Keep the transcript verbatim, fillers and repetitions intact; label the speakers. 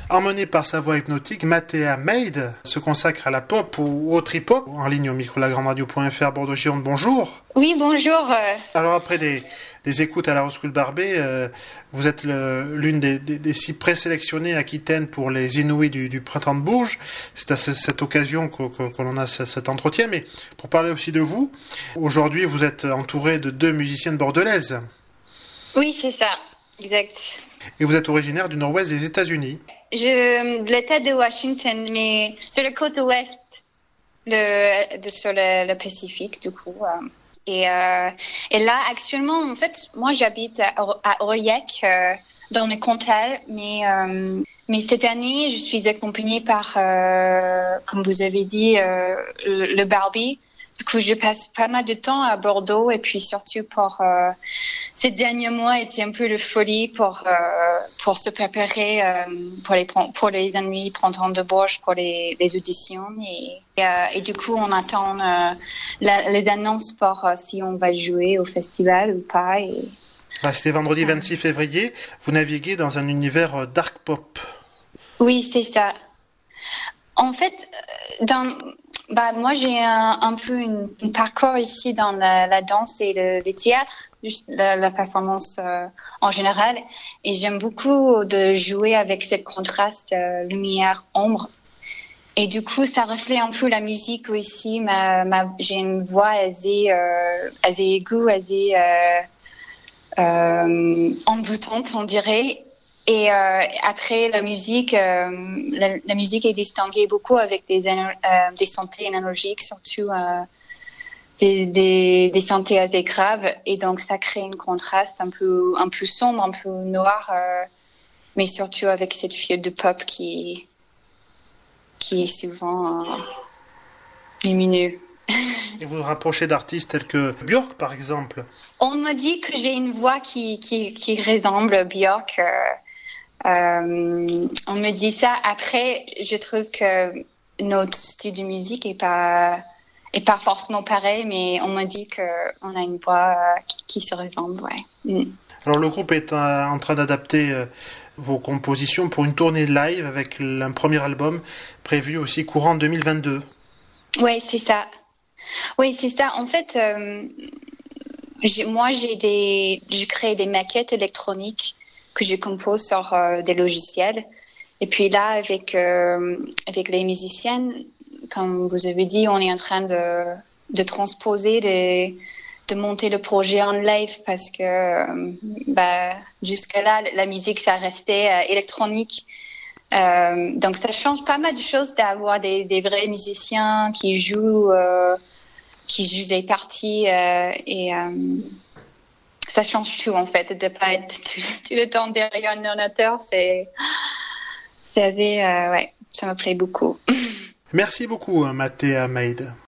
Speaker 1: Emmenée par sa voix hypnotique, Mattea Maid se consacre à la pop ou au trip-hop. En ligne au micro de la grande radio point f r, Bordeaux-Gironde, bonjour.
Speaker 2: Oui, bonjour.
Speaker 1: Alors après des, des écoutes à la Rose School Barbet, euh, vous êtes le, l'une des, des, des six présélectionnées Aquitaine pour les Inouïs du, du Printemps de Bourges. C'est à ce, cette occasion que, que, que l'on a ce, cet entretien. Mais pour parler aussi de vous, aujourd'hui vous êtes entouré de deux musiciennes bordelaises.
Speaker 2: Oui, c'est ça, exact.
Speaker 1: Et vous êtes originaire du nord-ouest des États-Unis.
Speaker 2: Je, de l'État de Washington, mais sur la côte ouest, le, de, sur le, le Pacifique, du coup. Euh, et, euh, et là, actuellement, en fait, moi, j'habite à, à Aurillac, euh, dans le Comtal, mais, euh, mais cette année, je suis accompagnée par, euh, comme vous avez dit, euh, le, le Barbie. Du coup, je passe pas mal de temps à Bordeaux et puis surtout pour euh, ces derniers mois était un peu de folie pour euh, pour se préparer euh, pour les pour les nuits Printemps de Bourges pour les, les auditions et et, euh, et du coup on attend euh, la, les annonces pour euh, si on va jouer au festival ou pas. Et
Speaker 1: là, c'était vendredi vingt-six février. Vous naviguez dans un univers dark pop.
Speaker 2: Oui, c'est ça. En fait, dans Bah, moi, j'ai un, un peu une, un parcours ici dans la, la danse et le, le théâtre, la, la performance euh, en général. Et j'aime beaucoup de jouer avec ce contraste euh, lumière-ombre. Et du coup, ça reflète un peu la musique aussi. Ma, ma, j'ai une voix assez, euh, assez aiguë, assez euh, euh, envoûtante, on dirait. Et euh, après la musique, euh, la, la musique est distinguée beaucoup avec des euh, des synthés analogiques, surtout euh, des, des des synthés assez graves, et donc ça crée un contraste un peu un peu sombre, un peu noir, euh, mais surtout avec cette fibre de pop qui qui est souvent euh, lumineux.
Speaker 1: Et vous vous rapprochez d'artistes tels que Björk, par exemple.
Speaker 2: On me dit que j'ai une voix qui qui qui ressemble à Björk. Euh, Euh, on me dit ça. Après, je trouve que notre style de musique est pas est pas forcément pareil, mais on m'a dit que on a une voix euh, qui, qui se ressemble, ouais. Mm.
Speaker 1: Alors le groupe est euh, en train d'adapter euh, vos compositions pour une tournée live avec un premier album prévu aussi courant deux mille vingt-deux.
Speaker 2: Ouais, c'est ça. Oui, c'est ça. En fait, euh, j'ai, moi, j'ai des, je crée des maquettes électroniques que je compose sur euh, des logiciels. Et puis là, avec euh, avec les musiciennes, comme vous avez dit, on est en train de de transposer, de de monter le projet en live parce que euh, bah jusque-là, la musique ça restait euh, électronique. Euh, donc ça change pas mal de choses d'avoir des des vrais musiciens qui jouent euh, qui jouent des parties euh, et euh, ça change tout, en fait, de pas être tout, tout le temps derrière un ordinateur. C'est, c'est assez, euh, ouais, ça me plaît beaucoup.
Speaker 1: Merci beaucoup, Mattea Maid.